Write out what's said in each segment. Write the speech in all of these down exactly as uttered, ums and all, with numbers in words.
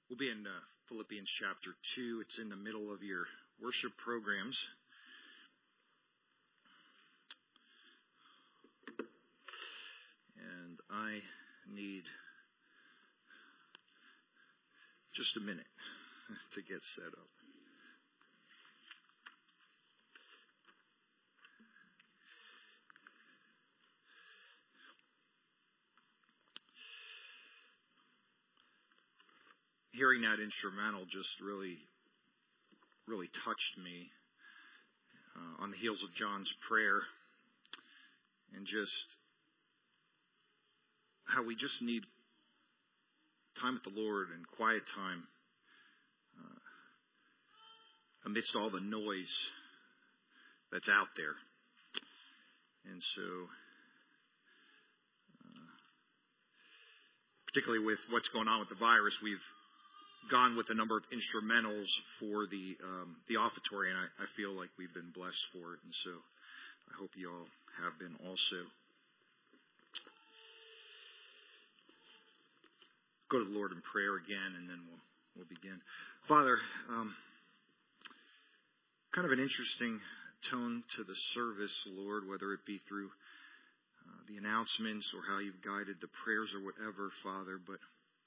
We'll be in uh, Philippians chapter two. It's in the middle of your worship programs. And I need just a minute to get set up. Hearing that instrumental just really, really touched me uh, on the heels of John's prayer, and just how we just need time with the Lord and quiet time uh, amidst all the noise that's out there. And so, uh, particularly with what's going on with the virus, we've gone with a number of instrumentals for the um, the offertory, and I, I feel like we've been blessed for it, and so I hope you all have been also. Go to the Lord in prayer again, and then we'll we'll begin. Father, um, kind of an interesting tone to the service, Lord, whether it be through uh, the announcements or how you've guided the prayers or whatever, Father, but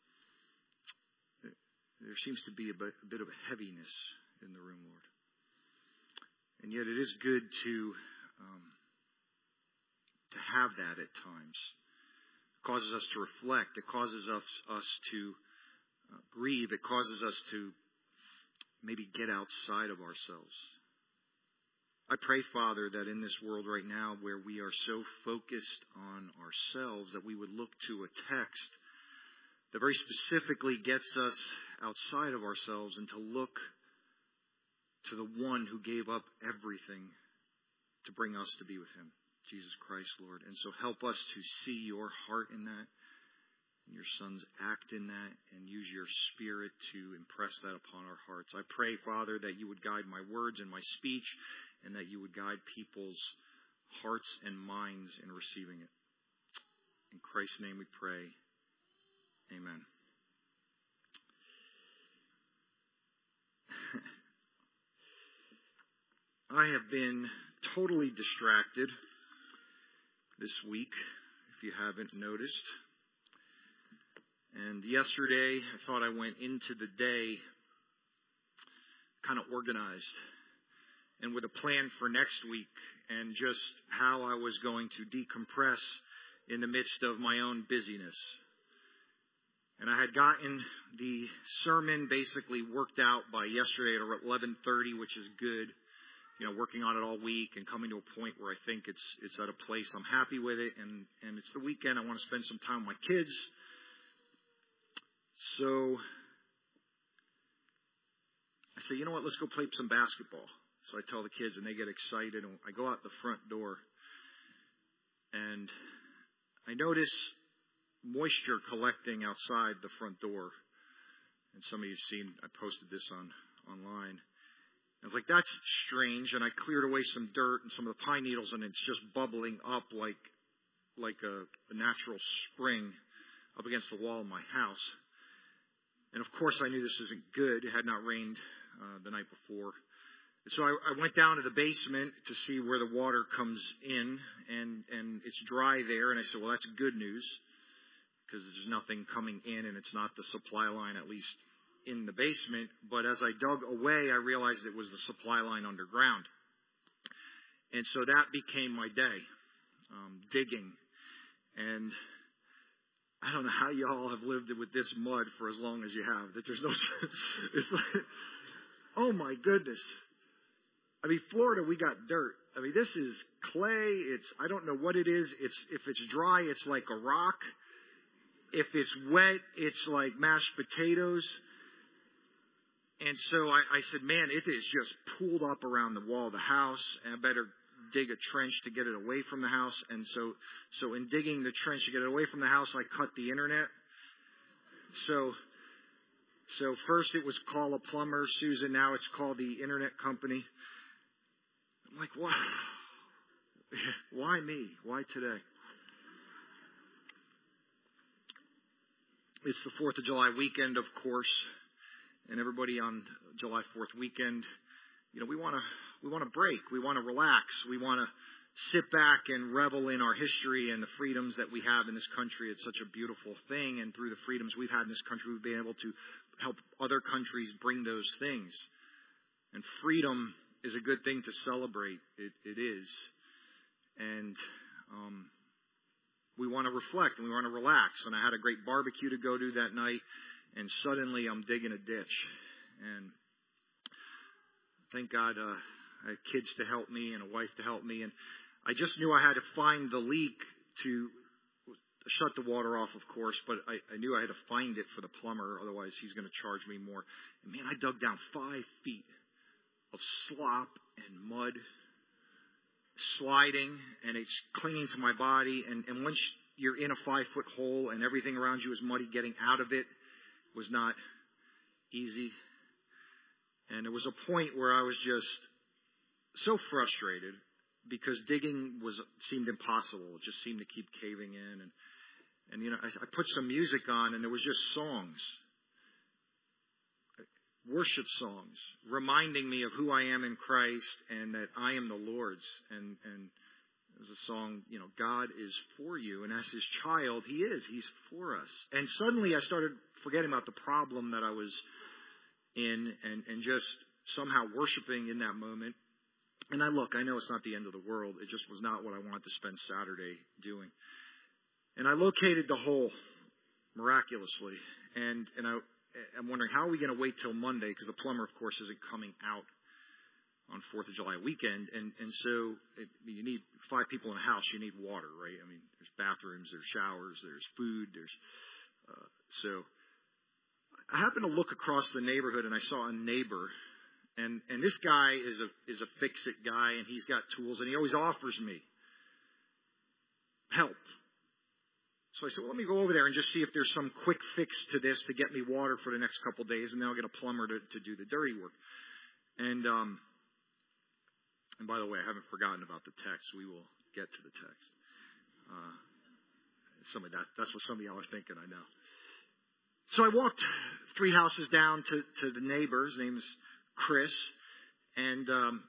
there seems to be a bit, a bit of a heaviness in the room, Lord. And yet it is good to um, to have that at times. It causes us to reflect. It causes us, us to uh, grieve. It causes us to maybe get outside of ourselves. I pray, Father, that in this world right now where we are so focused on ourselves that we would look to a text that very specifically gets us outside of ourselves and to look to the one who gave up everything to bring us to be with Him, Jesus Christ, Lord. And so help us to see your heart in that, and your Son's act in that, and use your Spirit to impress that upon our hearts. I pray, Father, that you would guide my words and my speech, and that you would guide people's hearts and minds in receiving it. In Christ's name we pray. Amen. I have been totally distracted this week, if you haven't noticed. And yesterday, I thought I went into the day kind of organized and with a plan for next week and just how I was going to decompress in the midst of my own busyness. And I had gotten the sermon basically worked out by yesterday at eleven thirty, which is good. You know, working on it all week and coming to a point where I think it's it's at a place I'm happy with it. And, and it's the weekend. I want to spend some time with my kids. So I say, you know what, let's go play some basketball. So I tell the kids and they get excited. And I go out the front door. And I notice moisture collecting outside the front door. And some of you have seen, I posted this on online. I was like, that's strange. And I cleared away some dirt and some of the pine needles, and it's just bubbling up like like a, a natural spring up against the wall of my house. And of course, I knew this isn't good. It had not rained uh, the night before. And so I, I went down to the basement to see where the water comes in, and, and it's dry there. And I said, well, that's good news, because there's nothing coming in, and it's not the supply line, at least in the basement. But as I dug away, I realized it was the supply line underground. And so that became my day, um, digging. And I don't know how y'all have lived with this mud for as long as you have. That there's no, it's like, oh my goodness. I mean, Florida, we got dirt. I mean, this is clay. It's, I don't know what it is. It's, if it's dry, it's like a rock. If it's wet, it's like mashed potatoes. And so I, I said, man, it is just pooled up around the wall of the house, and I better dig a trench to get it away from the house. And so, so in digging the trench to get it away from the house, I cut the internet. So, so first it was call a plumber, Susan. Now it's called the internet company. I'm like, wow, why me? Why today? It's the fourth of July weekend, of course. and everybody on July fourth weekend, you know, we want to we want to break, we want to relax, we want to sit back and revel in our history and the freedoms that we have in this country. It's such a beautiful thing, and through the freedoms we've had in this country, we've been able to help other countries bring those things. And freedom is a good thing to celebrate. It, it is. And um, we want to reflect and we want to relax. And I had a great barbecue to go to that night, and suddenly I'm digging a ditch. And thank God uh, I had kids to help me and a wife to help me. And I just knew I had to find the leak to shut the water off, of course, but I, I knew I had to find it for the plumber. Otherwise, he's going to charge me more. And man, I dug down five feet of slop and mud, sliding, and it's clinging to my body. And, and once you're in a five-foot hole and everything around you is muddy, getting out of it was not easy. And there was a point where I was just so frustrated because digging was seemed impossible. It just seemed to keep caving in. And, and you know, I, I put some music on, and there was just songs, worship songs, reminding me of who I am in Christ and that I am the Lord's. And, and there's a song, you know, God is for you. And as His child, He is. He's for us. And suddenly I started forgetting about the problem that I was in and, and just somehow worshiping in that moment. And I look, I know it's not the end of the world. It just was not what I wanted to spend Saturday doing. And I located the hole miraculously. And, and I, I'm wondering, how are we going to wait till Monday? Because the plumber, of course, isn't coming out on fourth of July weekend. And, and so it, you need five people in a house. You need water, right? I mean, there's bathrooms, there's showers, there's food. There's uh, so I happened to look across the neighborhood, and I saw a neighbor. And and this guy is a is a fix-it guy, and he's got tools, and he always offers me help. So I said, well, let me go over there and just see if there's some quick fix to this to get me water for the next couple of days, and then I'll get a plumber to, to do the dirty work. And um, and by the way, I haven't forgotten about the text. We will get to the text. Uh, some of that that's what some of y'all are thinking, I know. So I walked three houses down to, to the neighbor. His name's Chris, and um,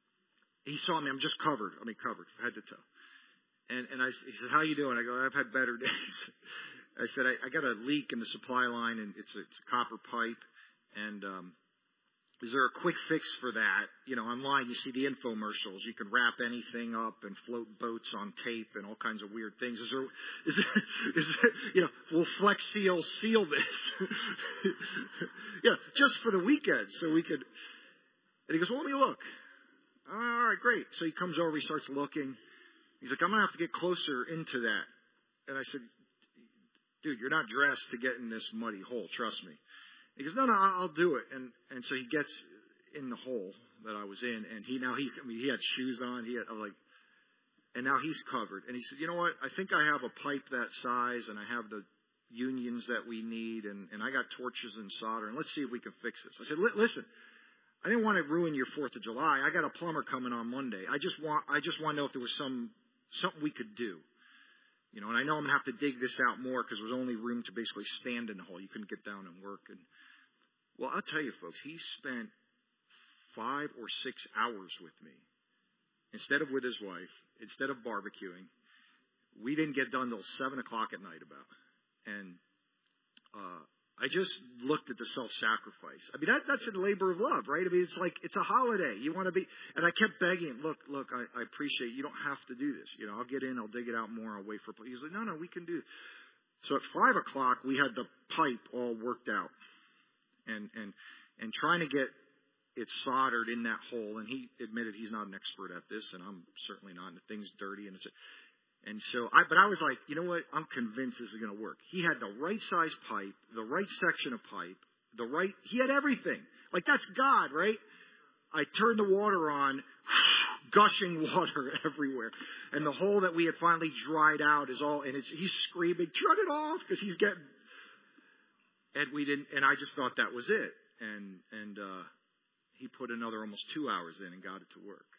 he saw me. I'm just covered. I mean, covered, head to toe. And and I, he said, "How you doing?" I go, "I've had better days." I said, I, "I got a leak in the supply line, and it's a, it's a copper pipe. And um, is there a quick fix for that? You know, online you see the infomercials. You can wrap anything up and float boats on tape and all kinds of weird things. Is there? Is there, is there you know, will Flex Seal seal this? yeah, just for the weekend, so we could." And he goes, "Well, let me look." All right, great. So he comes over. He starts looking. He's like, "I'm gonna have to get closer into that." And I said, "Dude, you're not dressed to get in this muddy hole. Trust me." He goes, "No, no, I'll do it." And and so he gets in the hole that I was in, and he now he's I mean he had shoes on. He had I was like, and now he's covered. And he said, "You know what? I think I have a pipe that size, and I have the unions that we need, and and I got torches and solder, and let's see if we can fix this." I said, "Listen, I didn't want to ruin your Fourth of July. I got a plumber coming on Monday. I just want I just want to know if there was some something we could do." You know, and I know I'm going to have to dig this out more because there was only room to basically stand in the hole. You couldn't get down and work. And well, I'll tell you, folks, he spent five or six hours with me instead of with his wife, instead of barbecuing. We didn't get done till seven o'clock at night about. And uh, I just looked at the self-sacrifice. I mean, that, that's a labor of love, right? I mean, it's like, it's a holiday. You want to be, and I kept begging him, look, look, I, I appreciate you don't have to do this. You know, I'll get in, I'll dig it out more, I'll wait for, he's like, no, no, we can do it. So at five o'clock, we had the pipe all worked out and, and, and trying to get it soldered in that hole. And he admitted he's not an expert at this, and I'm certainly not, and the thing's dirty, and it's, And so, I, but I was like, you know what? I'm convinced this is going to work. He had the right size pipe, the right section of pipe, the right, he had everything. Like, that's God, right? I turned the water on, gushing water everywhere. And the hole that we had finally dried out is all, and it's, he's screaming, "Turn it off," because he's getting, and we didn't, and I just thought that was it. And, and, uh, he put another almost two hours in and got it to work.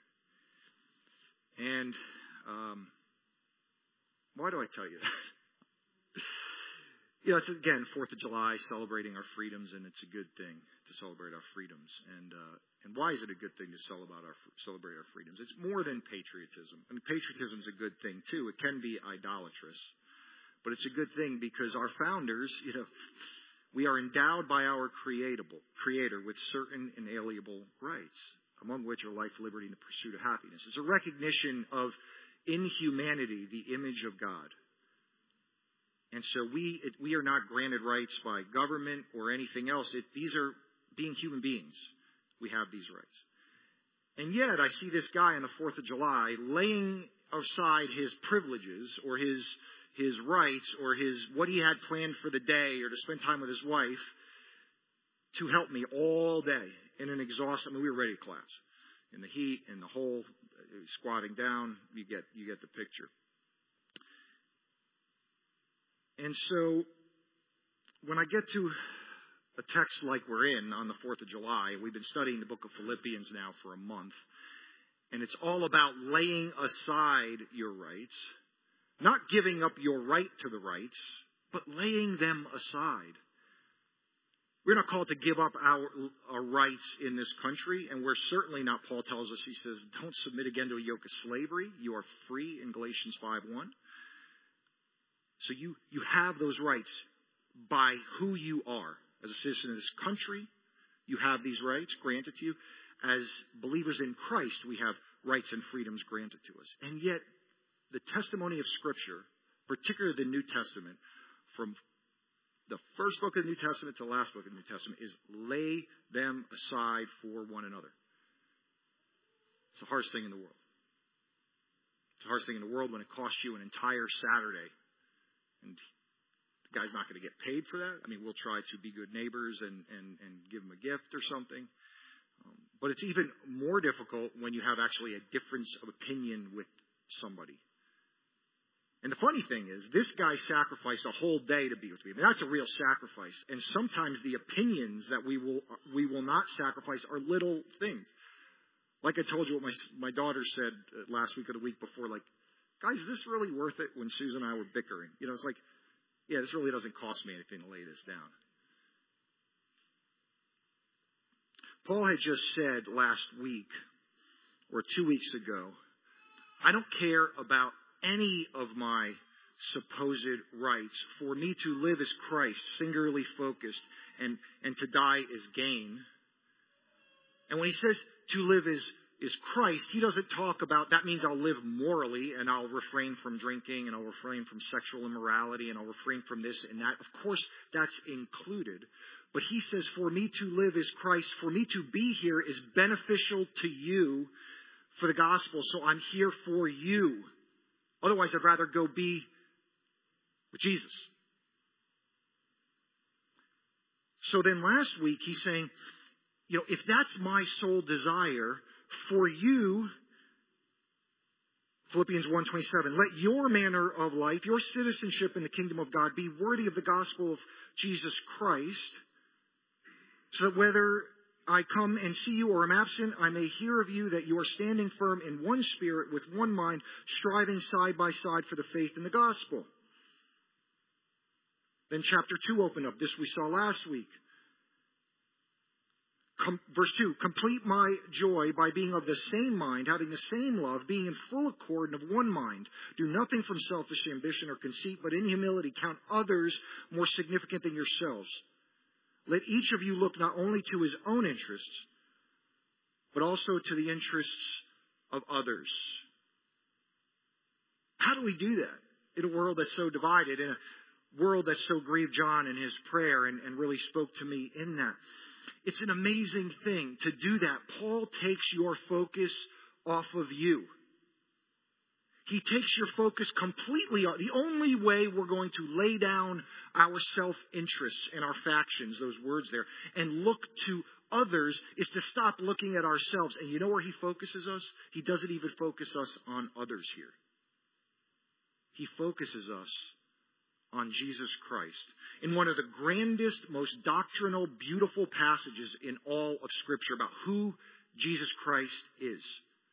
And, um, why do I tell you that? you know, it's, again, fourth of July, celebrating our freedoms, and it's a good thing to celebrate our freedoms. And uh, and why is it a good thing to celebrate our, celebrate our freedoms? It's more than patriotism. I mean, patriotism is a good thing, too. It can be idolatrous. But it's a good thing because our founders, you know, we are endowed by our creatable, Creator with certain inalienable rights, among which are life, liberty, and the pursuit of happiness. It's a recognition of, in humanity, the image of God. And so we it, we are not granted rights by government or anything else. It, these are being human beings. We have these rights. And yet I see this guy on the fourth of July laying aside his privileges or his his rights or his what he had planned for the day or to spend time with his wife to help me all day in an exhausting. I mean, we were ready to collapse in the heat, in the hole, squatting down. You get you get the picture. And so when I get to a text like we're in on the fourth of July, we've been studying the book of Philippians now for a month, and it's all about laying aside your rights, not giving up your right to the rights, but laying them aside. We're not called to give up our, our rights in this country, and we're certainly not, Paul tells us, he says, don't submit again to a yoke of slavery. You are free in Galatians five one. So you, you have those rights by who you are. As a citizen of this country, you have these rights granted to you. As believers in Christ, we have rights and freedoms granted to us. And yet, the testimony of Scripture, particularly the New Testament, from the first book of the New Testament to the last book of the New Testament, is lay them aside for one another. It's the hardest thing in the world. It's the hardest thing in the world when it costs you an entire Saturday. And the guy's not going to get paid for that. I mean, we'll try to be good neighbors and, and, and give him a gift or something. Um, but it's even more difficult when you have actually a difference of opinion with somebody. And the funny thing is, this guy sacrificed a whole day to be with me. I mean, that's a real sacrifice. And sometimes the opinions that we will we will not sacrifice are little things. Like I told you what my, my daughter said last week or the week before, like, guys, is this really worth it when Susan and I were bickering? You know, it's like, yeah, this really doesn't cost me anything to lay this down. Paul had just said last week or two weeks ago, I don't care about any of my supposed rights. For me to live is Christ, singularly focused, and, and to die is gain. And when he says to live is is Christ, he doesn't talk about, that means I'll live morally and I'll refrain from drinking and I'll refrain from sexual immorality and I'll refrain from this and that. Of course, that's included. But he says, for me to live is Christ. For me to be here is beneficial to you for the gospel. So I'm here for you. Otherwise, I'd rather go be with Jesus. So then last week, he's saying, you know, if that's my sole desire, for you, Philippians one twenty-seven, let your manner of life, your citizenship in the kingdom of God be worthy of the gospel of Jesus Christ, so that whether I come and see you or am absent, I may hear of you that you are standing firm in one spirit with one mind, striving side by side for the faith in the gospel. Then chapter two opened up. This we saw last week. Com- verse two, complete my joy by being of the same mind, having the same love, being in full accord and of one mind. Do nothing from selfish ambition or conceit, but in humility count others more significant than yourselves. Let each of you look not only to his own interests, but also to the interests of others. How do we do that in a world that's so divided, in a world that so grieved John in his prayer and, and really spoke to me in that? It's an amazing thing to do that. Paul takes your focus off of you. He takes your focus completely off. The only way we're going to lay down our self-interests and our factions, those words there, and look to others is to stop looking at ourselves. And you know where he focuses us? He doesn't even focus us on others here. He focuses us on Jesus Christ in one of the grandest, most doctrinal, beautiful passages in all of Scripture about who Jesus Christ is.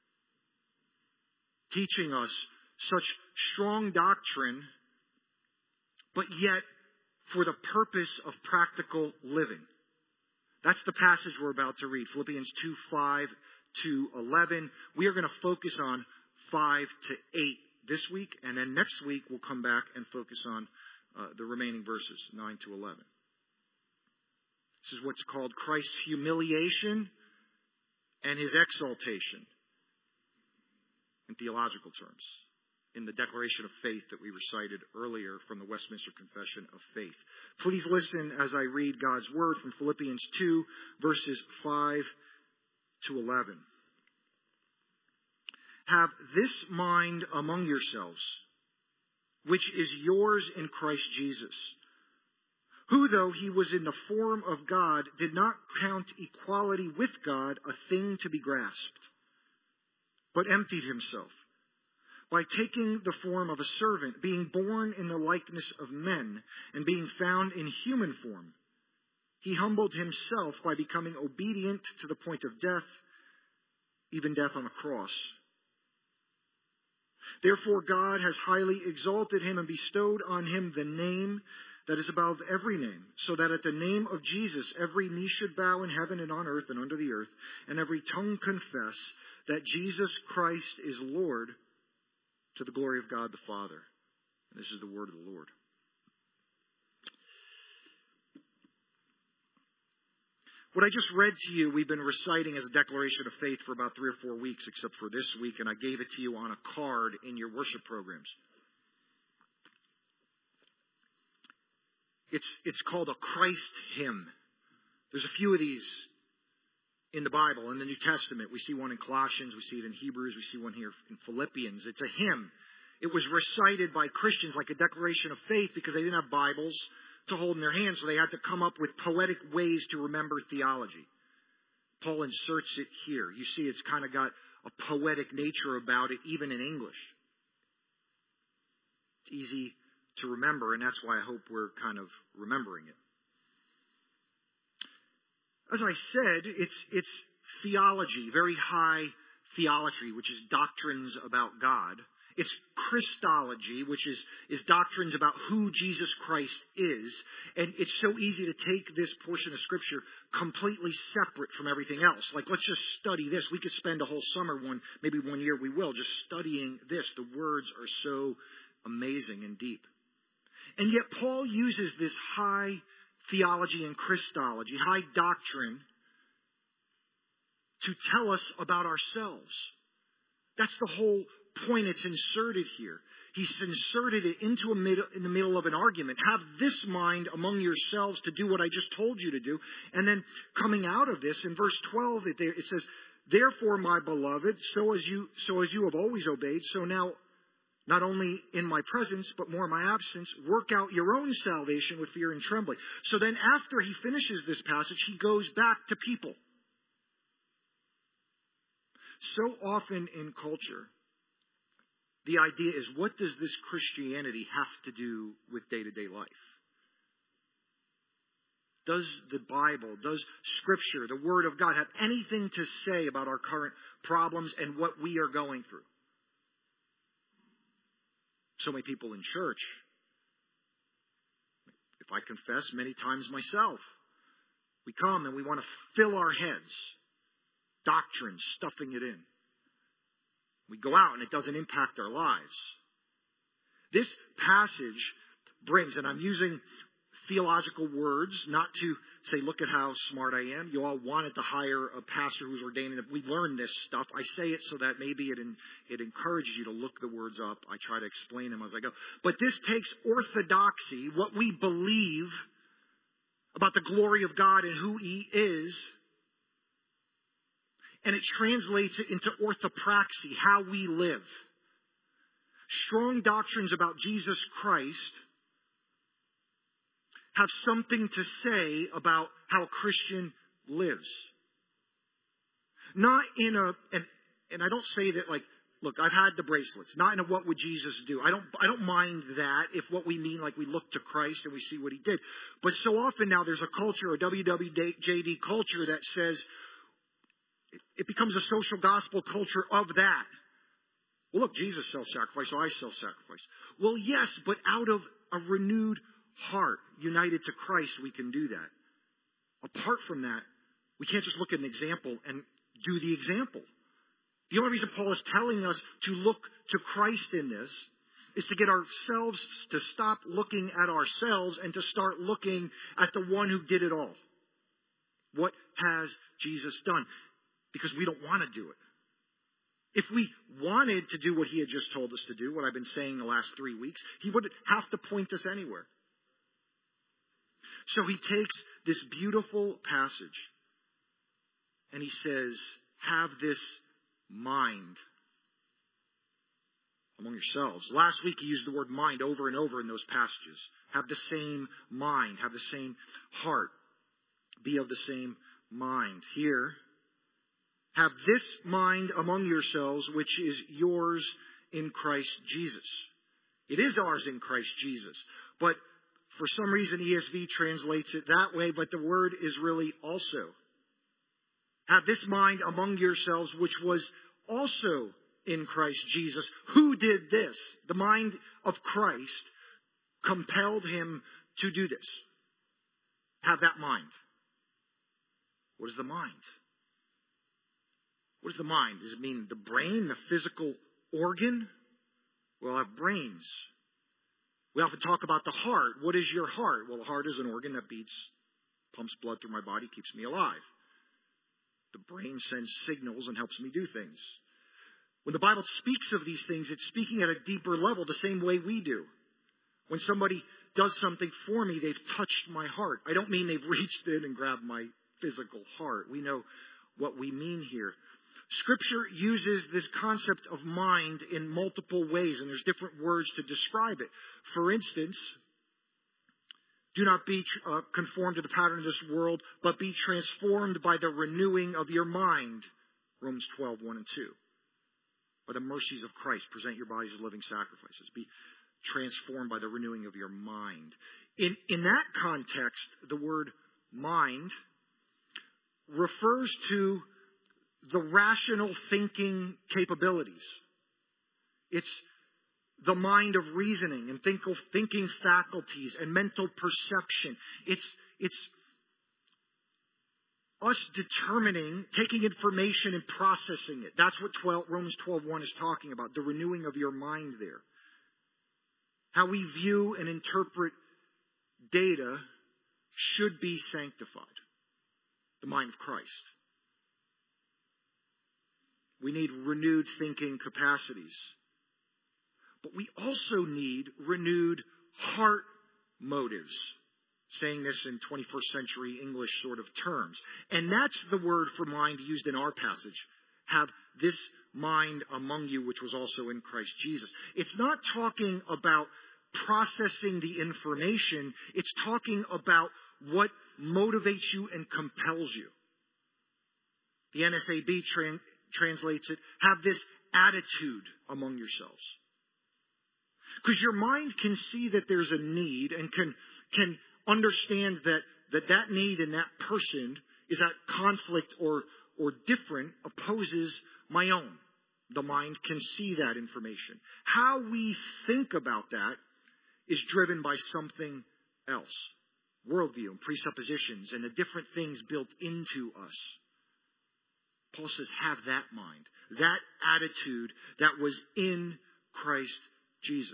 Teaching us such strong doctrine, but yet for the purpose of practical living. That's the passage we're about to read, Philippians two, five to eleven. We are going to focus on five to eight this week, and then next week we'll come back and focus on uh, the remaining verses, nine to eleven. This is what's called Christ's humiliation and his exaltation in theological terms, in the declaration of faith that we recited earlier from the Westminster Confession of Faith. Please listen as I read God's word from Philippians two, verses five to eleven. Have this mind among yourselves, which is yours in Christ Jesus, who, though he was in the form of God, did not count equality with God a thing to be grasped, but emptied himself by taking the form of a servant, being born in the likeness of men, and being found in human form. He humbled himself by becoming obedient to the point of death, even death on a cross. Therefore God has highly exalted him and bestowed on him the name that is above every name, so that at the name of Jesus every knee should bow in heaven and on earth and under the earth, and every tongue confess that Jesus Christ is Lord, to the glory of God the Father. And this is the word of the Lord. What I just read to you, we've been reciting as a declaration of faith for about three or four weeks, except for this week, and I gave it to you on a card in your worship programs. It's, it's called a Christ hymn. There's a few of these in the Bible, in the New Testament. We see one in Colossians, we see it in Hebrews, we see one here in Philippians. It's a hymn. It was recited by Christians like a declaration of faith because they didn't have Bibles to hold in their hands, so they had to come up with poetic ways to remember theology. Paul inserts it here. You see, it's kind of got a poetic nature about it, even in English. It's easy to remember, and that's why I hope we're kind of remembering it. As I said, it's it's theology, very high theology, which is doctrines about God. It's Christology, which is, is doctrines about who Jesus Christ is. And it's so easy to take this portion of Scripture completely separate from everything else. Like, let's just study this. We could spend a whole summer, one maybe one year we will, just studying this. The words are so amazing and deep. And yet Paul uses this high theology and Christology, high doctrine, to tell us about ourselves. That's the whole point. It's inserted here. He's inserted it into a middle, in the middle of an argument. Have this mind among yourselves to do what I just told you to do. And then coming out of this, in verse twelve, it, it says, therefore, my beloved, so as you so as you have always obeyed, so now, not only in my presence, but more in my absence, work out your own salvation with fear and trembling. So then after he finishes this passage, he goes back to people. So often in culture, the idea is, what does this Christianity have to do with day-to-day life? Does the Bible, does Scripture, the Word of God, have anything to say about our current problems and what we are going through? So many people in church, if I confess many times myself, we come and we want to fill our heads, doctrine, stuffing it in. We go out and it doesn't impact our lives. This passage brings, and I'm using theological words, not to say, look at how smart I am. You all wanted to hire a pastor who's ordained. We learn this stuff. I say it so that maybe it, it encourages you to look the words up. I try to explain them as I go. But this takes orthodoxy, what we believe about the glory of God and who He is, and it translates it into orthopraxy, how we live. Strong doctrines about Jesus Christ have something to say about how a Christian lives. Not in a, and, and I don't say that like, look, I've had the bracelets. Not in a what would Jesus do. I don't, I don't mind that if what we mean, like we look to Christ and we see what He did. But so often now there's a culture, a W W J D culture that says, it becomes a social gospel culture of that. Well, look, Jesus self-sacrificed, so I self-sacrifice. Well, yes, but out of a renewed heart, united to Christ, we can do that. Apart from that, we can't just look at an example and do the example. The only reason Paul is telling us to look to Christ in this is to get ourselves to stop looking at ourselves and to start looking at the one who did it all. What has Jesus done? Because we don't want to do it. If we wanted to do what he had just told us to do, what I've been saying the last three weeks, he wouldn't have to point us anywhere. So he takes this beautiful passage and he says, have this mind among yourselves. Last week he used the word mind over and over in those passages. Have the same mind. Have the same heart. Be of the same mind. Here, have this mind among yourselves, which is yours in Christ Jesus. It is ours in Christ Jesus. But for some reason, E S V translates it that way, but the word is really also. Have this mind among yourselves, which was also in Christ Jesus. Who did this? The mind of Christ compelled him to do this. Have that mind. What is the mind? What is the mind? Does it mean the brain, the physical organ? Well, I have brains. We often talk about the heart. What is your heart? Well, the heart is an organ that beats, pumps blood through my body, keeps me alive. The brain sends signals and helps me do things. When the Bible speaks of these things, it's speaking at a deeper level, the same way we do. When somebody does something for me, they've touched my heart. I don't mean they've reached in and grabbed my physical heart. We know what we mean here. Scripture uses this concept of mind in multiple ways, and there's different words to describe it. For instance, do not be uh, conformed to the pattern of this world, but be transformed by the renewing of your mind. Romans twelve, one and two. By the mercies of Christ, present your bodies as living sacrifices. Be transformed by the renewing of your mind. In, in that context, the word mind refers to the rational thinking capabilities. It's the mind of reasoning and think of thinking faculties and mental perception. It's, it's us determining, taking information and processing it. That's what twelve, Romans twelve one is talking about, the renewing of your mind there. How we view and interpret data should be sanctified. The mind of Christ. We need renewed thinking capacities. But we also need renewed heart motives. Saying this in twenty-first century English sort of terms. And that's the word for mind used in our passage. Have this mind among you, which was also in Christ Jesus. It's not talking about processing the information. It's talking about what motivates you and compels you. The N S A B tra- translates it, have this attitude among yourselves. Because your mind can see that there's a need and can, can understand that, that that need in that person is at conflict or, or different, opposes my own. The mind can see that information. How we think about that is driven by something else. Worldview and presuppositions and the different things built into us. Paul says, have that mind, that attitude that was in Christ Jesus.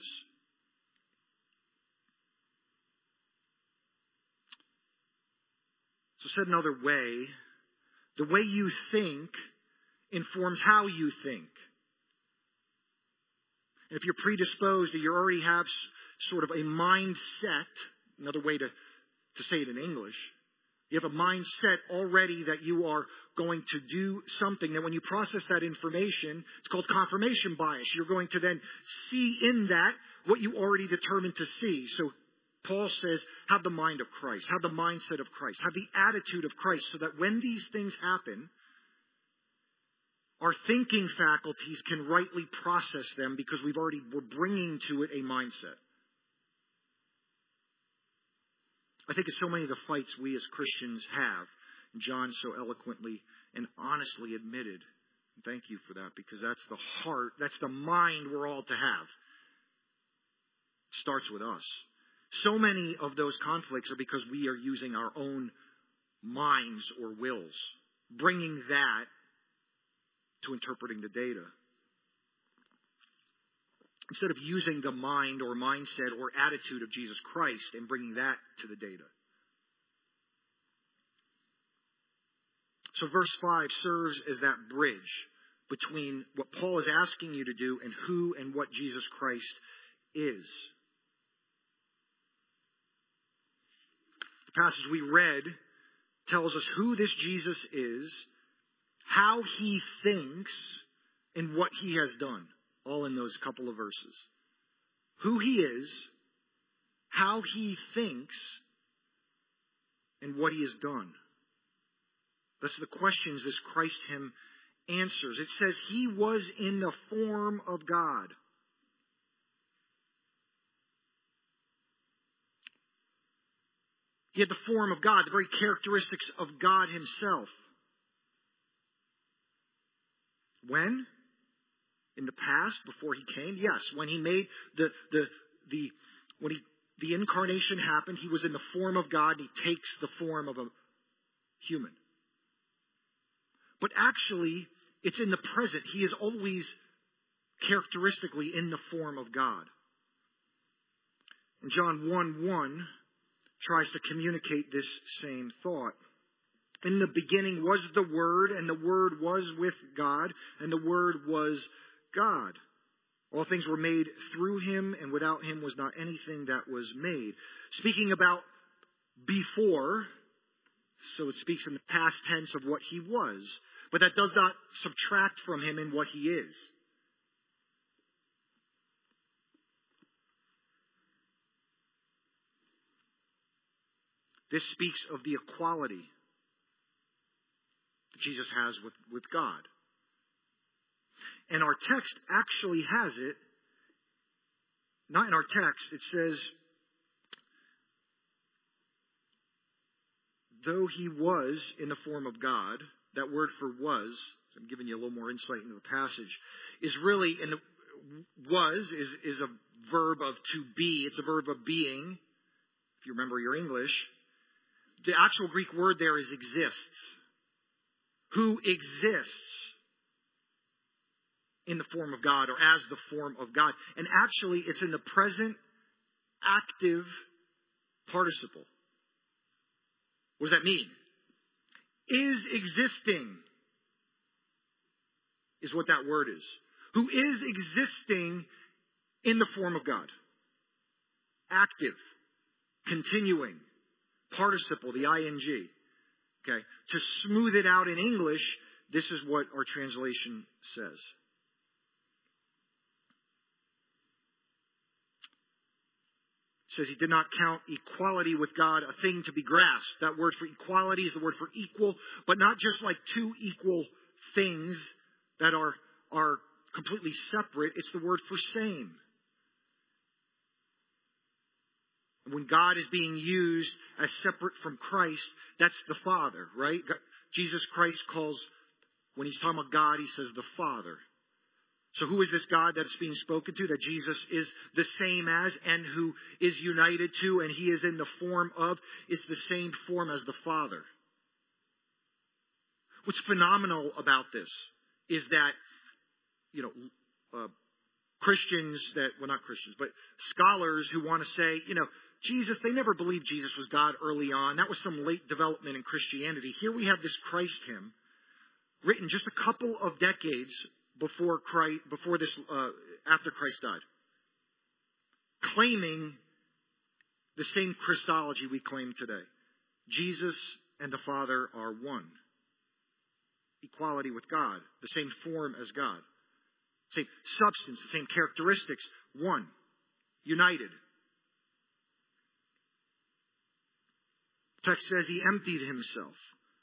So said another way, the way you think informs how you think. And if you're predisposed or you already have sort of a mindset, another way to, to say it in English, you have a mindset already that you are going to do something. That when you process that information, it's called confirmation bias. You're going to then see in that what you already determined to see. So Paul says, have the mind of Christ. Have the mindset of Christ. Have the attitude of Christ so that when these things happen, our thinking faculties can rightly process them because we've already, we're bringing to it a mindset. I think of so many of the fights we as Christians have, and John so eloquently and honestly admitted. And thank you for that, because that's the heart, that's the mind we're all to have. It starts with us. So many of those conflicts are because we are using our own minds or wills, bringing that to interpreting the data. Instead of using the mind or mindset or attitude of Jesus Christ and bringing that to the data. So verse five serves as that bridge between what Paul is asking you to do and who and what Jesus Christ is. The passage we read tells us who this Jesus is, how he thinks, and what he has done. All in those couple of verses. Who he is, how he thinks, and what he has done. That's the questions this Christ hymn answers. It says he was in the form of God. He had the form of God, the very characteristics of God himself. When? In the past, before he came? Yes. When he made the, the, the, when he, the incarnation happened, he was in the form of God, and he takes the form of a human. But actually, it's in the present. He is always characteristically in the form of God. And John one one tries to communicate this same thought. In the beginning was the Word, and the Word was with God, and the Word was God. All things were made through him, and without him was not anything that was made. Speaking about before, so it speaks in the past tense of what he was. But that does not subtract from him in what he is. This speaks of the equality that Jesus has with, with God. And our text actually has it. Not in our text. It says, though he was in the form of God, that word for was, so I'm giving you a little more insight into the passage, is really, in the, was is, is a verb of to be. It's a verb of being, if you remember your English. The actual Greek word there is exists. Who exists in the form of God, or as the form of God. And actually, it's in the present active participle. What does that mean? Is existing is what that word is. Who is existing in the form of God. Active, continuing, participle, the ing. Okay. To smooth it out in English, this is what our translation says. It says he did not count equality with God a thing to be grasped. That word for equality is the word for equal, but not just like two equal things that are, are completely separate. It's the word for same. When God is being used as separate from Christ, that's the Father, right? Jesus Christ calls, when he's talking about God, he says the Father. So who is this God that's being spoken to? That Jesus is the same as, and who is united to, and he is in the form of, is the same form as the Father. What's phenomenal about this is that, you know, uh, Christians that, well not Christians, but scholars who want to say, you know, Jesus, they never believed Jesus was God early on. That was some late development in Christianity. Here we have this Christ hymn written just a couple of decades before Christ, before this, uh, after Christ died, claiming the same Christology we claim today. Jesus and the Father are one. Equality with God, the same form as God, same substance, the same characteristics, one, united. The text says he emptied himself.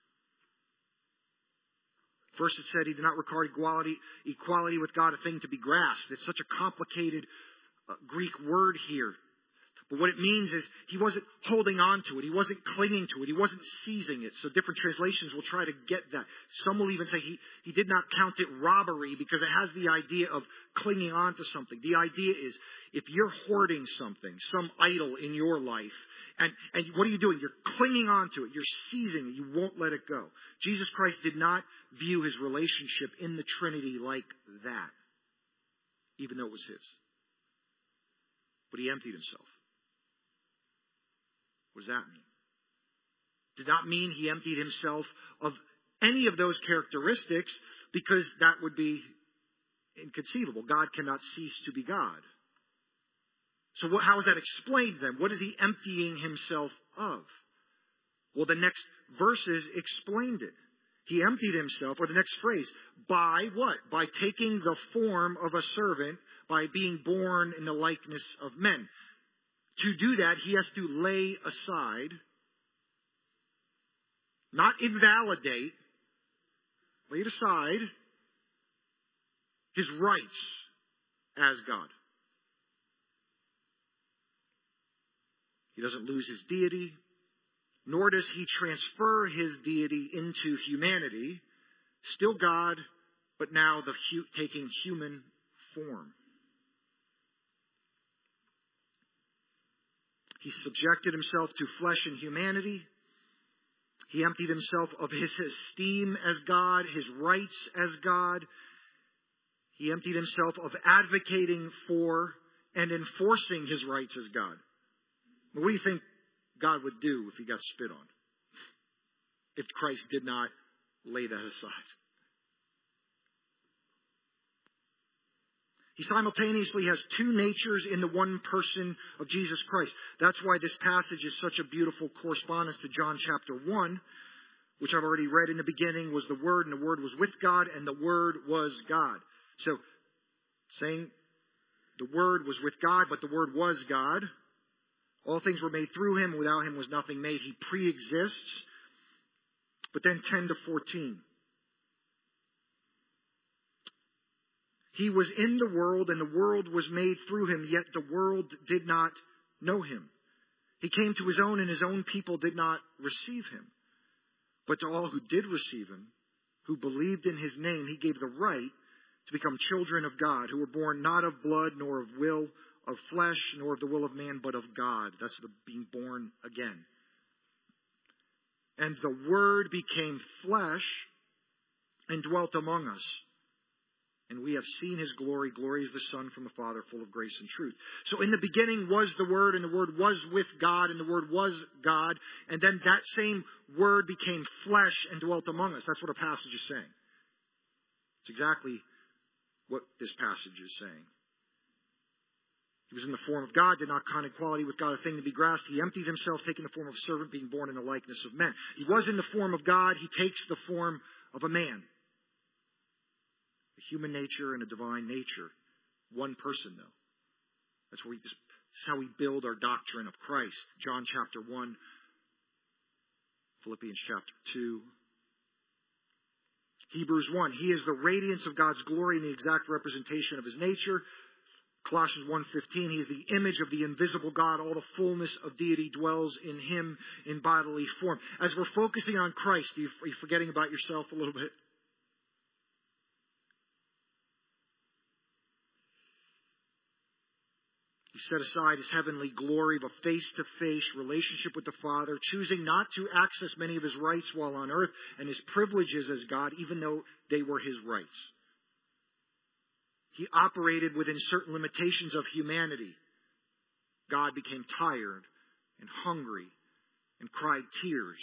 First it said he did not regard equality, equality with God a thing to be grasped. It's such a complicated uh, Greek word here. But what it means is he wasn't holding on to it. He wasn't clinging to it. He wasn't seizing it. So different translations will try to get that. Some will even say he, he did not count it robbery because it has the idea of clinging on to something. The idea is if you're hoarding something, some idol in your life, and, and what are you doing? You're clinging on to it. You're seizing it. You won't let it go. Jesus Christ did not view his relationship in the Trinity like that, even though it was his. But he emptied himself. What does that mean? Did not mean he emptied himself of any of those characteristics, because that would be inconceivable. God cannot cease to be God. So what, how is that explained then? What is he emptying himself of? Well, the next verses explained it. He emptied himself, or the next phrase, by what? By taking the form of a servant, by being born in the likeness of men. To do that, he has to lay aside, not invalidate, lay it aside, his rights as God. He doesn't lose his deity, nor does he transfer his deity into humanity. Still God, but now the hu- taking human form. He subjected himself to flesh and humanity. He emptied himself of his esteem as God, his rights as God. He emptied himself of advocating for and enforcing his rights as God. What do you think God would do if he got spit on? If Christ did not lay that aside? He simultaneously has two natures in the one person of Jesus Christ. That's why this passage is such a beautiful correspondence to John chapter one, which I've already read in the beginning was the Word, and the Word was with God, and the Word was God. So, saying the Word was with God, but the Word was God. All things were made through him. Without him was nothing made. He pre-exists. But then ten to fourteen. He was in the world, and the world was made through him, yet the world did not know him. He came to his own, and his own people did not receive him. But to all who did receive him, who believed in his name, he gave the right to become children of God, who were born not of blood, nor of will of flesh, nor of the will of man, but of God. That's the being born again. And the Word became flesh and dwelt among us. And we have seen his glory. Glory is the Son from the Father, full of grace and truth. So in the beginning was the Word, and the Word was with God, and the Word was God. And then that same Word became flesh and dwelt among us. That's what a passage is saying. It's exactly what this passage is saying. He was in the form of God, did not count equality with God a thing to be grasped. He emptied himself, taking the form of a servant, being born in the likeness of men. He was in the form of God. He takes the form of a man. A human nature and a divine nature. One person, though. That's, where we, that's how we build our doctrine of Christ. John chapter one, Philippians chapter two. Hebrews one. He is the radiance of God's glory and the exact representation of his nature. Colossians one fifteen, he is the image of the invisible God. All the fullness of deity dwells in him in bodily form. As we're focusing on Christ, are you, are you forgetting about yourself a little bit? He set aside his heavenly glory of a face-to-face relationship with the Father, choosing not to access many of his rights while on earth and his privileges as God, even though they were his rights. He operated within certain limitations of humanity. God became tired and hungry and cried tears.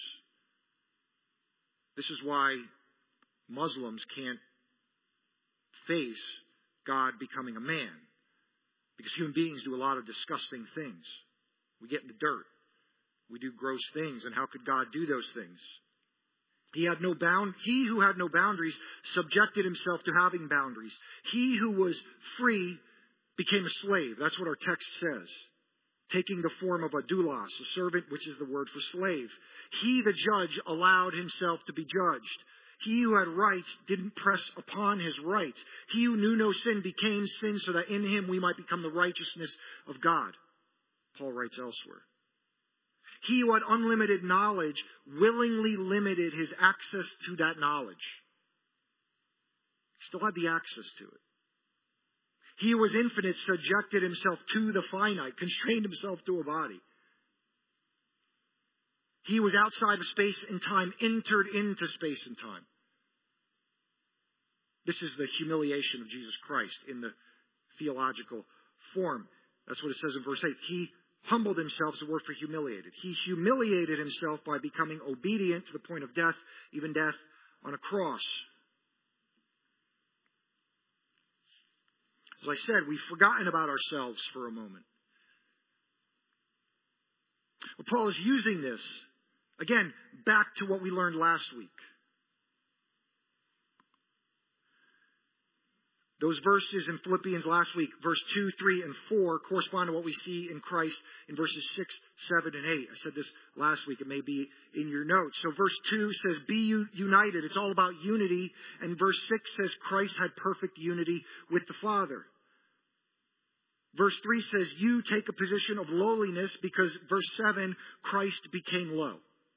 This is why Muslims can't face God becoming a man. Because human beings do a lot of disgusting things. We get in the dirt. We do gross things. And how could God do those things? He had no bound. He who had no boundaries subjected himself to having boundaries. He who was free became a slave. That's what our text says. Taking the form of a doulos, a servant, which is the word for slave. He, the judge, allowed himself to be judged. He who had rights didn't press upon his rights. He who knew no sin became sin so that in him we might become the righteousness of God. Paul writes elsewhere. He who had unlimited knowledge willingly limited his access to that knowledge. He still had the access to it. He who was infinite subjected himself to the finite, constrained himself to a body. He was outside of space and time, entered into space and time. This is the humiliation of Jesus Christ in the theological form. That's what it says in verse eight. He humbled himself, is the word for humiliated. He humiliated himself by becoming obedient to the point of death, even death on a cross. As I said, we've forgotten about ourselves for a moment. Well, Paul is using this, again, back to what we learned last week. Those verses in Philippians last week, verse two, three, and four, correspond to what we see in Christ in verses six, seven, and eight. I said this last week. It may be in your notes. So verse two says, be united. It's all about unity. And verse six says, Christ had perfect unity with the Father. Verse three says, you take a position of lowliness because, verse seven, Christ became low.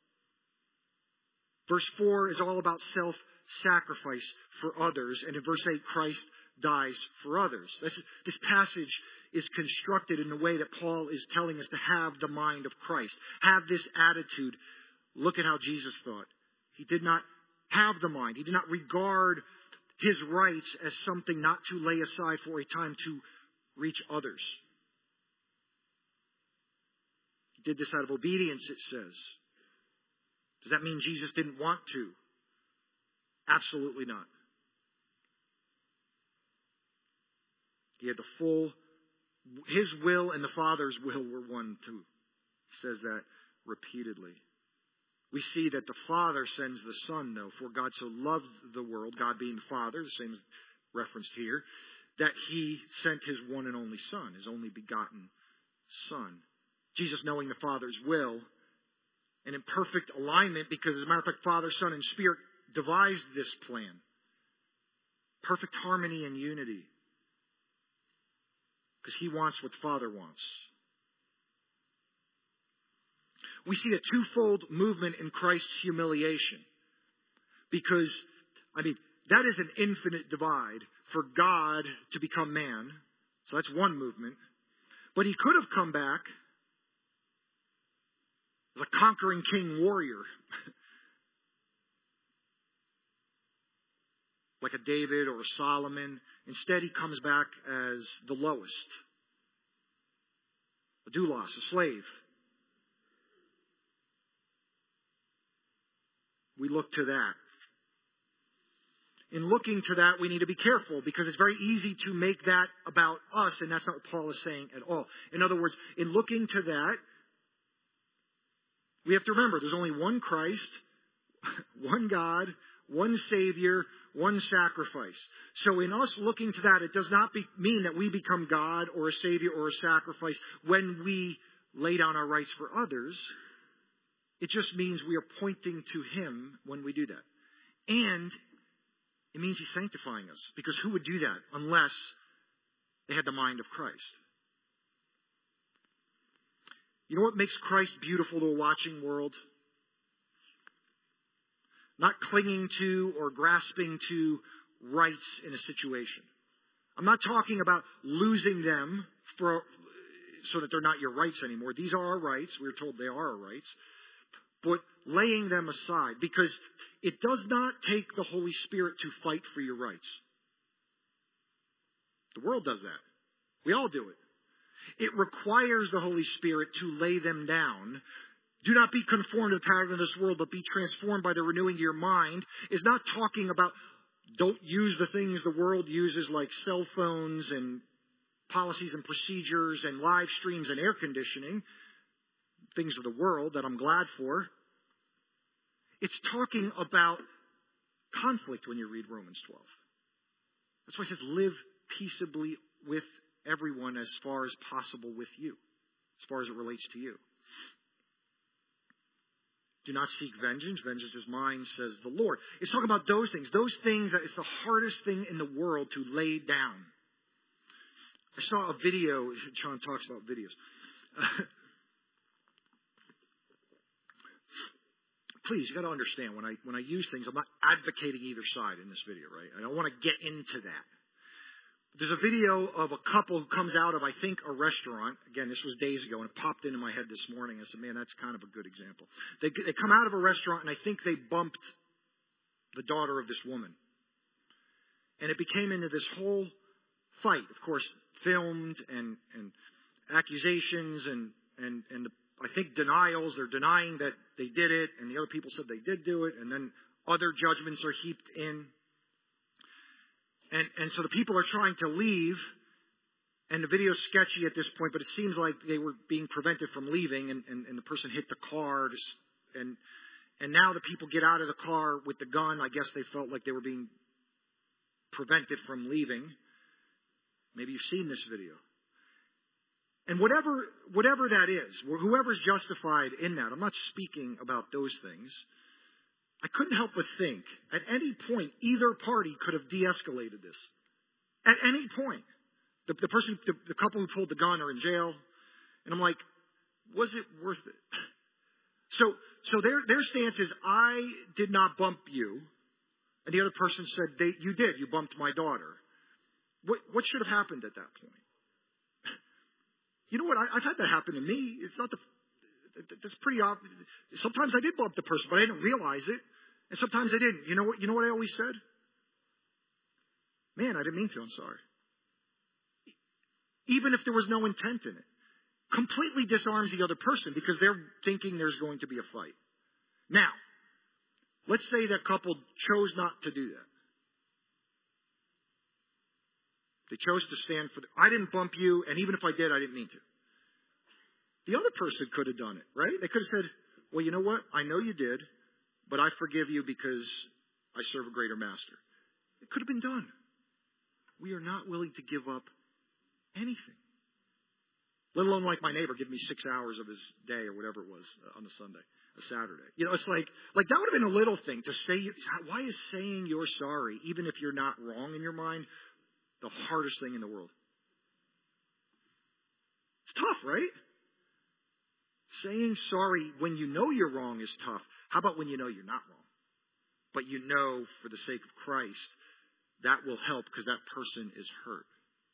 Verse four is all about self-sacrifice for others. And in verse eight, Christ dies for others. This, this passage is constructed in the way that Paul is telling us to have the mind of Christ. Have this attitude. Look at how Jesus thought. He did not have the mind. He did not regard his rights as something not to lay aside for a time to reach others. He did this out of obedience, it says. Does that mean Jesus didn't want to? Absolutely not. He had the full, his will and the Father's will were one too. He says that repeatedly. We see that the Father sends the Son, though, for God so loved the world, God being the Father, the same as referenced here, that He sent His one and only Son, His only begotten Son. Jesus, knowing the Father's will, and in perfect alignment, because as a matter of fact, Father, Son, and Spirit devised this plan. Perfect harmony and unity. Because He wants what the Father wants. We see a twofold movement in Christ's humiliation. Because, I mean, that is an infinite divide for God to become man. So that's one movement. But He could have come back as a conquering king warrior. Like a David or a Solomon. Instead, He comes back as the lowest. A doulos, a slave. We look to that. In looking to that, we need to be careful because it's very easy to make that about us, and that's not what Paul is saying at all. In other words, in looking to that, we have to remember there's only one Christ, one God, one Savior, one sacrifice. So in us looking to that, it does not be, mean that we become God or a Savior or a sacrifice when we lay down our rights for others. It just means we are pointing to Him when we do that. And it means He's sanctifying us. Because who would do that unless they had the mind of Christ? You know what makes Christ beautiful to a watching world? Not clinging to or grasping to rights in a situation. I'm not talking about losing them for so that they're not your rights anymore. These are our rights. We're told they are our rights. But laying them aside. Because it does not take the Holy Spirit to fight for your rights. The world does that. We all do it. It requires the Holy Spirit to lay them down. Do not be conformed to the pattern of this world, but be transformed by the renewing of your mind. Is not talking about don't use the things the world uses like cell phones and policies and procedures and live streams and air conditioning. Things of the world that I'm glad for. It's talking about conflict when you read Romans twelve. That's why it says live peaceably with everyone as far as possible with you. As far as it relates to you. Do not seek vengeance. Vengeance is mine, says the Lord. It's talking about those things. Those things that is the hardest thing in the world to lay down. I saw a video. Sean talks about videos. Please, you got to understand, when I when I use things, I'm not advocating either side in this video, right? I don't want to get into that. There's a video of a couple who comes out of, I think, a restaurant. Again, this was days ago, and it popped into my head this morning. I said, man, that's kind of a good example. They, they come out of a restaurant, and I think they bumped the daughter of this woman. And it became into this whole fight, of course, filmed and, and accusations and, and, and the, I think denials. They're denying that they did it, and the other people said they did do it, and then other judgments are heaped in. And, and so the people are trying to leave, and the video's sketchy at this point, but it seems like they were being prevented from leaving, and, and, and the person hit the car, to, and and now the people get out of the car with the gun. I guess they felt like they were being prevented from leaving. Maybe you've seen this video. And whatever whatever that is, whoever's justified in that, I'm not speaking about those things. I couldn't help but think, at any point, either party could have de-escalated this. At any point. The, the person, the, the couple who pulled the gun are in jail. And I'm like, was it worth it? So, so their, their stance is, I did not bump you. And the other person said, they, you did. You bumped my daughter. What, what should have happened at that point? You know what? I, I've had that happen to me. It's not the... That's pretty obvious. Sometimes I did bump the person, but I didn't realize it. And sometimes I didn't. You know what? You know what I always said? Man, I didn't mean to. I'm sorry. Even if there was no intent in it. Completely disarms the other person because they're thinking there's going to be a fight. Now, let's say that couple chose not to do that. They chose to stand for the... I didn't bump you, and even if I did, I didn't mean to. The other person could have done it, right? They could have said, well, you know what? I know you did, but I forgive you because I serve a greater master. It could have been done. We are not willing to give up anything. Let alone like my neighbor give me six hours of his day or whatever it was on a Sunday, a Saturday. You know, it's like, like that would have been a little thing to say. Why is saying you're sorry, even if you're not wrong in your mind, the hardest thing in the world? It's tough, right? Saying sorry when you know you're wrong is tough. How about when you know you're not wrong? But you know for the sake of Christ, that will help because that person is hurt.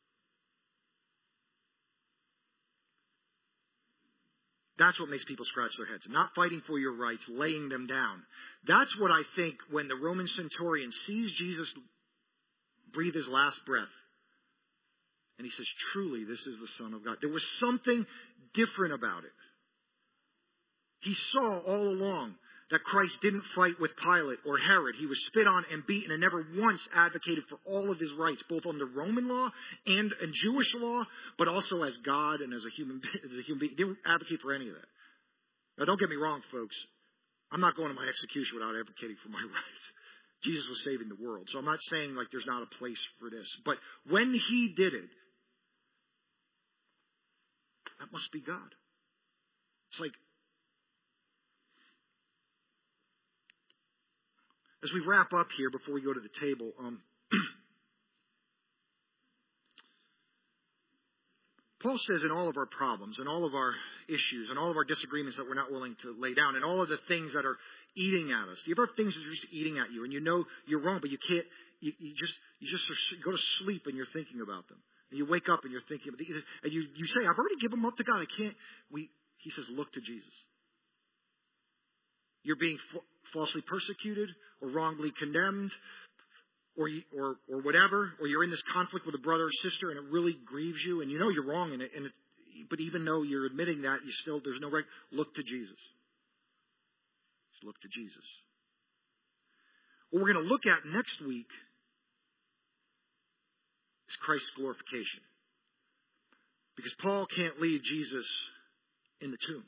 That's what makes people scratch their heads. Not fighting for your rights, laying them down. That's what I think when the Roman centurion sees Jesus breathe his last breath. And he says, truly, this is the Son of God. There was something different about it. He saw all along that Christ didn't fight with Pilate or Herod. He was spit on and beaten and never once advocated for all of his rights, both under Roman law and, and Jewish law, but also as God and as a human as a human being. He didn't advocate for any of that. Now, don't get me wrong, folks. I'm not going to my execution without advocating for my rights. Jesus was saving the world. So I'm not saying like there's not a place for this. But when he did it, that must be God. It's like, as we wrap up here before we go to the table, um, Paul says in all of our problems and all of our issues and all of our disagreements that we're not willing to lay down and all of the things that are eating at us. Do you ever have things that are just eating at you and you know you're wrong, but you can't, you, you just you just go to sleep and you're thinking about them. And you wake up and you're thinking, and you, you say, I've already given them up to God. I can't. We, he says, look to Jesus. You're being fa- falsely persecuted or wrongly condemned or, you, or or whatever, or you're in this conflict with a brother or sister and it really grieves you and you know you're wrong in it. And it, but even though you're admitting that, you still, there's no right. Look to Jesus. Just look to Jesus. What we're going to look at next week is Christ's glorification. Because Paul can't leave Jesus in the tomb.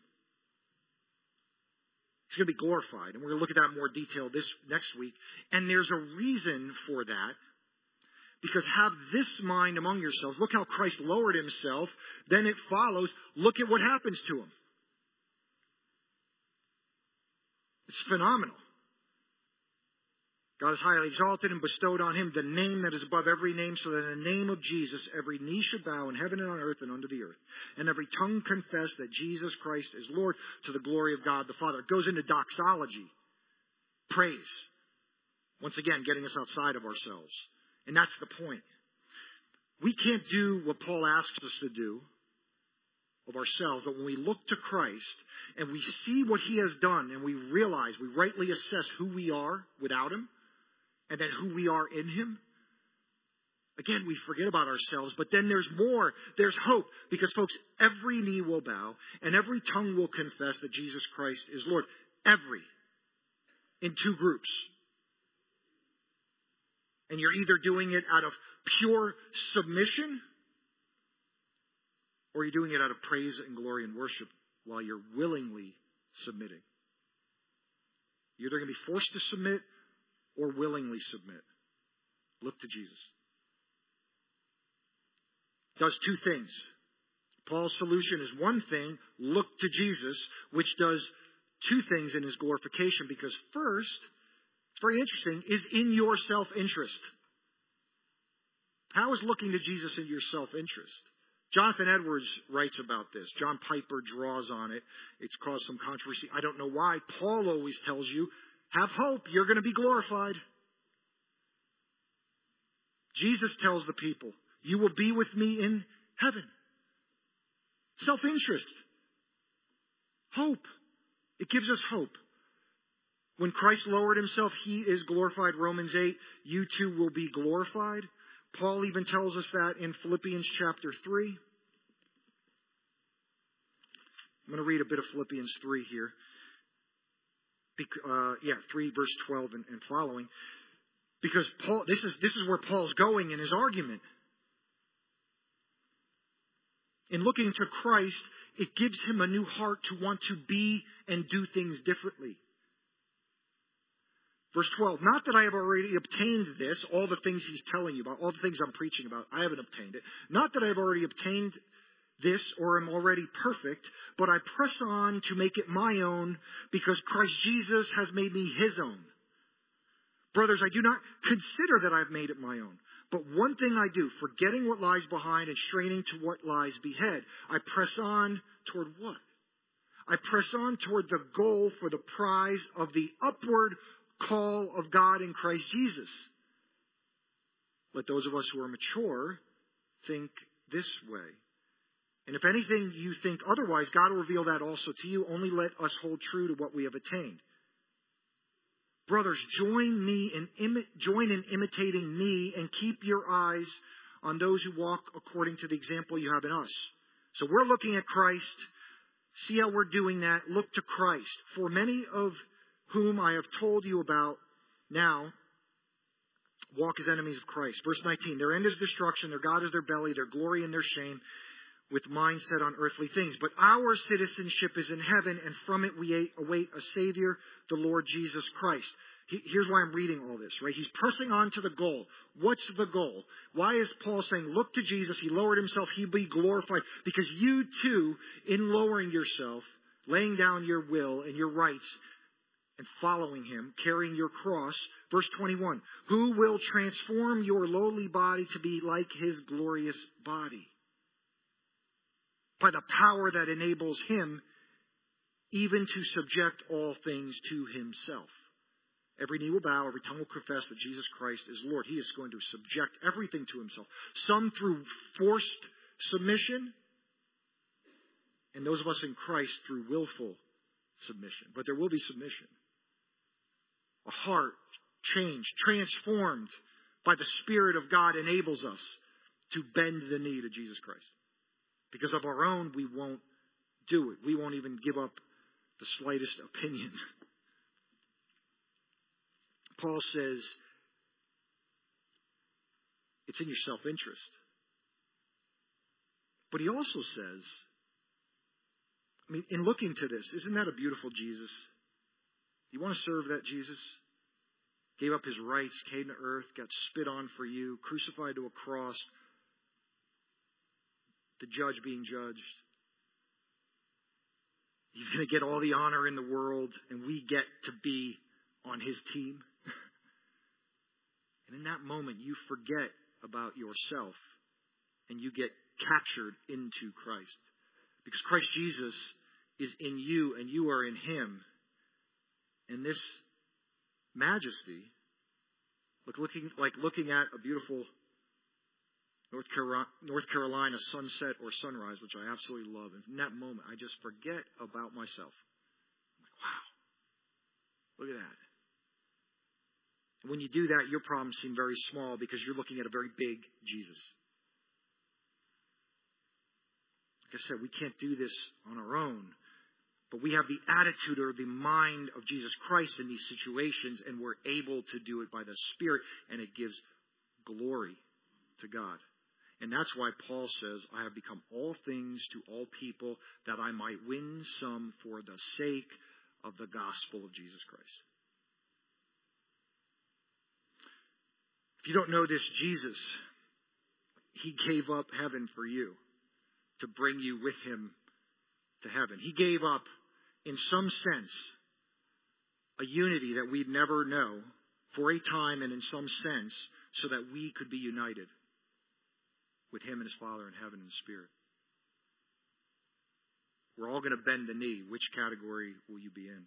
He's going to be glorified. And we're going to look at that in more detail this next week. And there's a reason for that. Because have this mind among yourselves. Look how Christ lowered himself. Then it follows. Look at what happens to him. It's phenomenal. God has highly exalted and bestowed on him the name that is above every name, so that in the name of Jesus every knee should bow in heaven and on earth and under the earth, and every tongue confess that Jesus Christ is Lord, to the glory of God the Father. It goes into doxology, praise. Once again, getting us outside of ourselves. And that's the point. We can't do what Paul asks us to do of ourselves, but when we look to Christ and we see what he has done and we realize, we rightly assess who we are without him, and then who we are in him, again, we forget about ourselves, but then there's more. There's hope. Because, folks, every knee will bow and every tongue will confess that Jesus Christ is Lord. Every. In two groups. And you're either doing it out of pure submission, or you're doing it out of praise and glory and worship while you're willingly submitting. You're either going to be forced to submit or willingly submit. Look to Jesus. Does two things. Paul's solution is one thing, look to Jesus, which does two things in his glorification. Because first, it's very interesting, is in your self-interest. How is looking to Jesus in your self-interest? Jonathan Edwards writes about this. John Piper draws on it. It's caused some controversy. I don't know why. Paul always tells you, have hope. You're going to be glorified. Jesus tells the people, you will be with me in heaven. Self-interest. Hope. It gives us hope. When Christ lowered himself, he is glorified. Romans eight, you too will be glorified. Paul even tells us that in Philippians chapter three. I'm going to read a bit of Philippians three here. Uh, yeah, three verse twelve and, and following. Because Paul, this is this is where Paul's going in his argument. In looking to Christ, it gives him a new heart to want to be and do things differently. Verse twelve, not that I have already obtained this, all the things he's telling you about, all the things I'm preaching about, I haven't obtained it. Not that I have already obtained this or am already perfect, but I press on to make it my own because Christ Jesus has made me his own. Brothers, I do not consider that I've made it my own. But one thing I do, forgetting what lies behind and straining to what lies ahead, I press on toward what? I press on toward the goal for the prize of the upward call of God in Christ Jesus. Let those of us who are mature think this way. And if anything you think otherwise, God will reveal that also to you. Only let us hold true to what we have attained. Brothers, join me in imi- join in imitating me and keep your eyes on those who walk according to the example you have in us. So we're looking at Christ. See how we're doing that. Look to Christ. For many of whom I have told you about now walk as enemies of Christ. Verse nineteen, their end is destruction, their God is their belly, their glory and their shame, with mind set on earthly things. But our citizenship is in heaven, and from it we await a Savior, the Lord Jesus Christ. Here's why I'm reading all this, right? He's pressing on to the goal. What's the goal? Why is Paul saying, look to Jesus, he lowered himself, he'll be glorified? Because you too, in lowering yourself, laying down your will and your rights, and following him, carrying your cross, verse twenty-one, who will transform your lowly body to be like his glorious body, by the power that enables him even to subject all things to himself. Every knee will bow, every tongue will confess that Jesus Christ is Lord. He is going to subject everything to himself. Some through forced submission, and those of us in Christ through willful submission. But there will be submission. A heart changed, transformed by the Spirit of God enables us to bend the knee to Jesus Christ. Because of our own, we won't do it. We won't even give up the slightest opinion. Paul says, it's in your self-interest. But he also says, I mean, in looking to this, isn't that a beautiful Jesus? You want to serve that Jesus? Gave up his rights, came to earth, got spit on for you, crucified to a cross, the judge being judged. He's going to get all the honor in the world, and we get to be on his team. And in that moment, you forget about yourself and you get captured into Christ. Because Christ Jesus is in you and you are in Him. And this majesty, like looking, like looking at a beautiful North Carolina, North Carolina sunset or sunrise, which I absolutely love. And in that moment, I just forget about myself. I'm like, wow, look at that. And when you do that, your problems seem very small because you're looking at a very big Jesus. Like I said, we can't do this on our own. But we have the attitude or the mind of Jesus Christ in these situations, and we're able to do it by the Spirit, and it gives glory to God. And that's why Paul says, I have become all things to all people that I might win some for the sake of the gospel of Jesus Christ. If you don't know this Jesus, He gave up heaven for you to bring you with Him to heaven. He gave up, in some sense, a unity that we'd never know for a time and in some sense so that we could be united with Him and His Father in heaven and the Spirit. We're all going to bend the knee. Which category will you be in?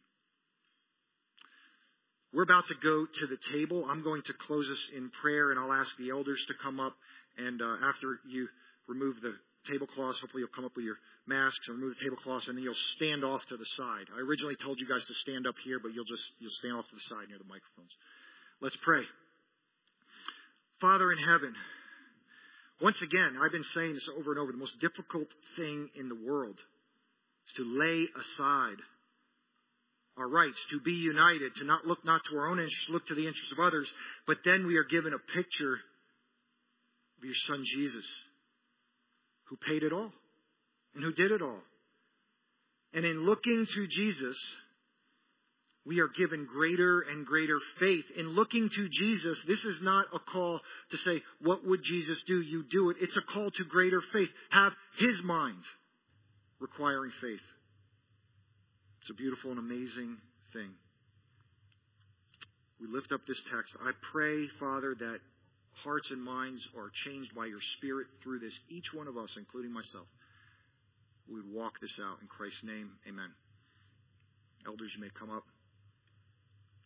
We're about to go to the table. I'm going to close us in prayer, and I'll ask the elders to come up. And uh, after you remove the tablecloths, hopefully you'll come up with your masks and remove the tablecloths, and then you'll stand off to the side. I originally told you guys to stand up here, but you'll just you'll stand off to the side near the microphones. Let's pray. Father in heaven, once again, I've been saying this over and over, the most difficult thing in the world is to lay aside our rights, to be united, to not look not to our own interests, look to the interests of others. But then we are given a picture of your Son Jesus, who paid it all and who did it all. And in looking to Jesus, we are given greater and greater faith. In looking to Jesus, this is not a call to say, what would Jesus do? You do it. It's a call to greater faith. Have His mind, requiring faith. It's a beautiful and amazing thing. We lift up this text. I pray, Father, that hearts and minds are changed by your Spirit through this. Each one of us, including myself, we would walk this out in Christ's name. Amen. Elders, you may come up.